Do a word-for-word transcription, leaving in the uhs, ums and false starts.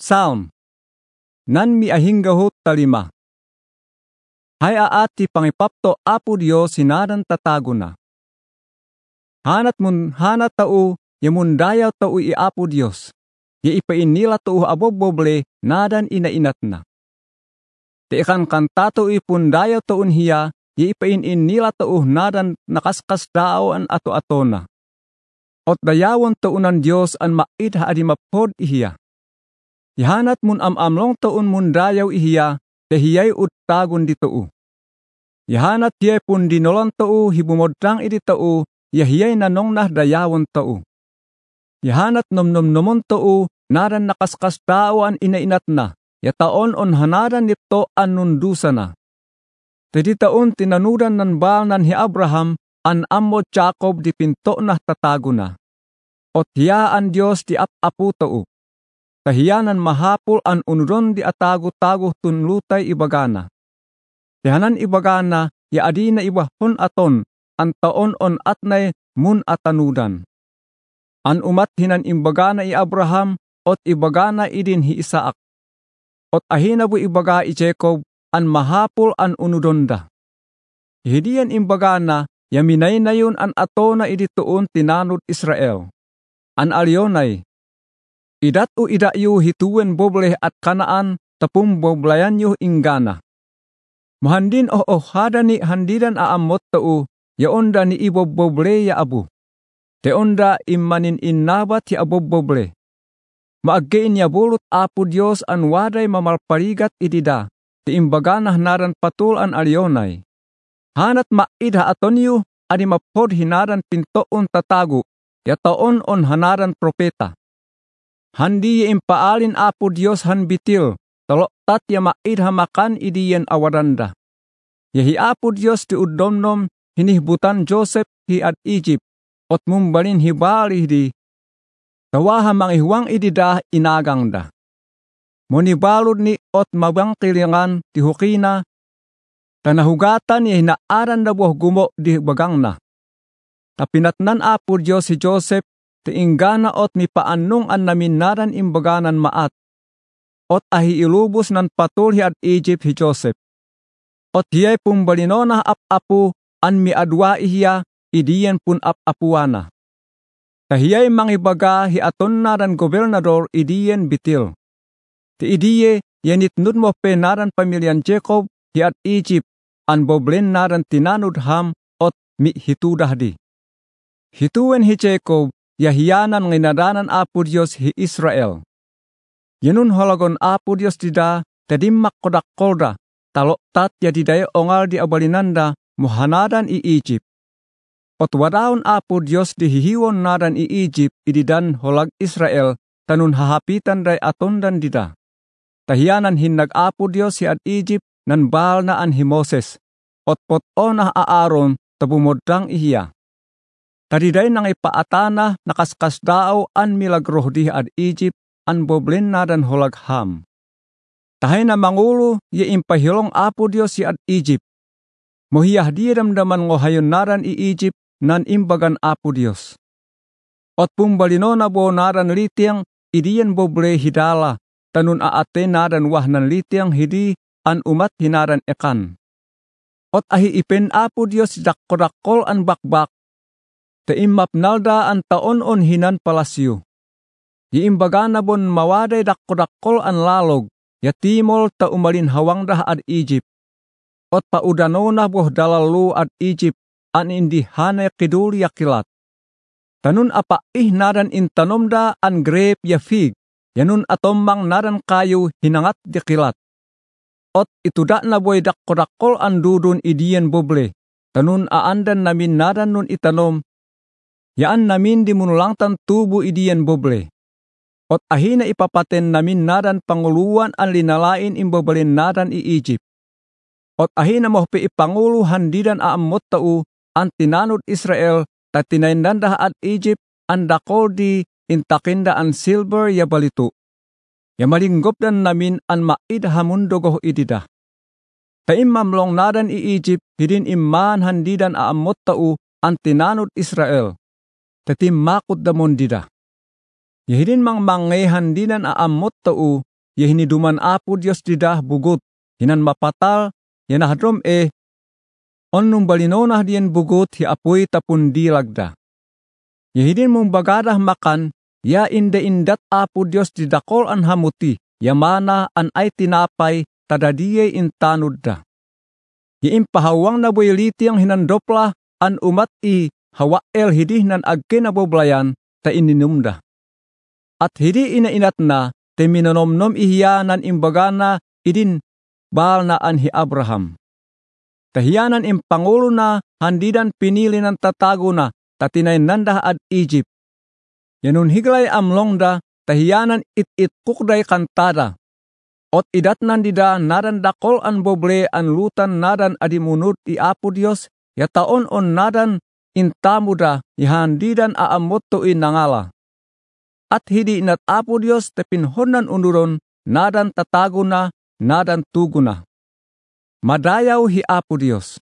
Psalm. Nan mi ahinggahot talima. Hay aati pangipapto Apo Dios sinadan tatago na. Hanat mun hanat tao yamun dayaw tao i Apo Dios. Ya ipain nila tao aboboble nadan inainat na. Te ikan kantato ipun dayaw taon hiya ya ipain in nila tao nadan nakaskas dao an ato-ato na. Ot dayawon taunan Dios an maid ha adi mapod ihiya. Ihanat mun am-amlong taon mun dayaw ihiya, tehiyay utagon di tao. Ihanat hiyay pun dinolon tao hibumodang idi tao, yahiyay nanong nah dayawon tao. Ihanat nom-nom-nomon tao, naran nakaskas tao an inainat na, ya taon on hanaran nito an nundusa na. Tedi taon tinanudan nan baal nan hi Abraham, an amo Jacob di pinto nah tatago na. Ot hiya an Dios di ap-apu tao. Kahiyanan mahapul an unudon di atago-tago tunlutay ibagana. Tihanan ibagana, ya adi na ibahon aton, an taon on atnay mun atanudan. An umat hinan imbagana i Abraham, ot ibagana idin hi Isaak. Ot ahina bu ibaga i Jacob, an mahapul an unudonda. Hidiyan imbagana, yaminay na yun an atona idituon tinanud Israel. An alyonay, idat u ida yu hituwen bobleh at kanaan tapum boblayan yu ingana. Mahandin o oh hada ni handidan aamot tau ya onda ni ibob boble ya abu. Te onda imanin innabat ya abob boble. Maaggein ya bulut Apo Dios an waday mamalparigat idida. Ti imbaganah naran patul an alyonay. Hanat maidha aton yu adi mapod hinaran pintoon tatago ya taon on hanaran propeta. Handi ya impaalin Apo Dios han bitil, taloktat ya maidha makan idiyan awaranda. Yahi Apo Dios di udomnom hinihbutan Joseph hi ad Egypt, ot mumbalin hibali di. Tawaha mangihuang idida inagang da. Monibalod ni ot mabang kilingan ti hukina, tanahugatan ya hinaaran da buah gumo di bagang na. Tapinatnan Apo Dios si Joseph, tiinggana ot mi paanong an naminaran imbaganan maat. Ot ahi ilubos nan patul hi ad Egypt hi Joseph. Ot hiyay pumbalinona ap-apu an mi adwa ihiya idiyan pun ap-apuana. Tahiyay mangibaga hi aton naran gobernador idiyan bitil. Ti idiye yanitnud mo pe naran pamilyan Jacob hi ad Egypt an boblen naran tinanud Ham ot mi hitudah di. Hituwen hi Jacob yahiyanan nginadanan Apo Dios hi Israel. Yanun holagon Apo Dios dida tadimmak kodak-kolda taloktat ya didaya ongal di abalinanda muhanadan i Egypt. Ot wadaon Apo Dios di hihiwon nadan i Egypt ididan holag Israel tanun hahapitan day atondan dida. Tahiyanan hinnag Apo Dios hi ad Egypt nan baal na an hi Moses. Ot pot-o na Aaron tabumodang ihiya. Tadiday nang ipaatana nakaskas dao an milagroh di ad Egypt an boblen nadan holag Ham. Tahay na mangulo ya impahilong Apo Dios si ad Egypt. Mohiyah di damdaman ngohayon naran i Egypt nan imbagan Apo Dios. Ot pumbalino na bo naran litiang idiyan boble hidala tanun aate naran wahnan litiang hidi an umat hinaran ekan. Ot ahi ipen Apo Dios dakko-dakkol an bakbak. Te imapnalda ang taon on hinan palasyo. Iimbaga na bon mawaday dakko-dakkol an lalog, ya timol ta umalin hawang dah ad Egypt. Ot paudano na boh dalalu ad Egypt, an indi hanay kidul ya kilat. Tanun apa ih naran intanom da an grape ya fig, yanun atombang naran kayo hinangat di kilat. Ot ituda na boy dakko-dakkol an dudun idiyan boble, tanun aandan namin naran nun itanom, yaan namin di munulangtan tubo idiyan boble. Ot ahina ipapaten namin nadan panguluan an linalain imbabalin nadan i Egypt. Ot ahina mohpe ipangulo handidan aamot tau an tinanud Israel ta tinaindandah ad Egypt an dakol di intakinda an silver ya balito. Ya malinggopdan namin an maid hamundogoh idida. Ta imamlong nadan i Egypt hidin imman handidan aamot tau an tinanud Israel. Tati makot damon dida. Yahidin mang mangehan dinan aamot tau ya hiniduman Apo Dios dida bugot, hinan mapatal, yan nahadrom e, on nung balinonah diyan bugot hi apoy tapun dilagda. Ya hidin mong bagadah makan, ya inda-indat Apo Dios didakol an hamuti, ya mana an ay tinapay, tadadiye intanud da. Ya impahawang na boyliti ang hinandopla, an umat i hawael hidih nan agke na boblayan, ta ininumda. At hidi inainat na, te minanomnom ihiyanan imbagana, idin baal na an hi Abraham. Tahiyanan impangulo na, handidan pinili ng tatago na, tatinay nanda ad Egypt. Yanun higlay amlongda, tahiyanan it-it kukday kantada. Ot idat nandida nadan dakol an boble an lutan nadan adimunut i Apo Dios, ya taon on nadan intamuda, ihandidan aamotto in nangala. At hidi inat Apo Dios te pinhonan unuron, nadan tatago na, nadan tugo na. Madayaw hi Apo Dios.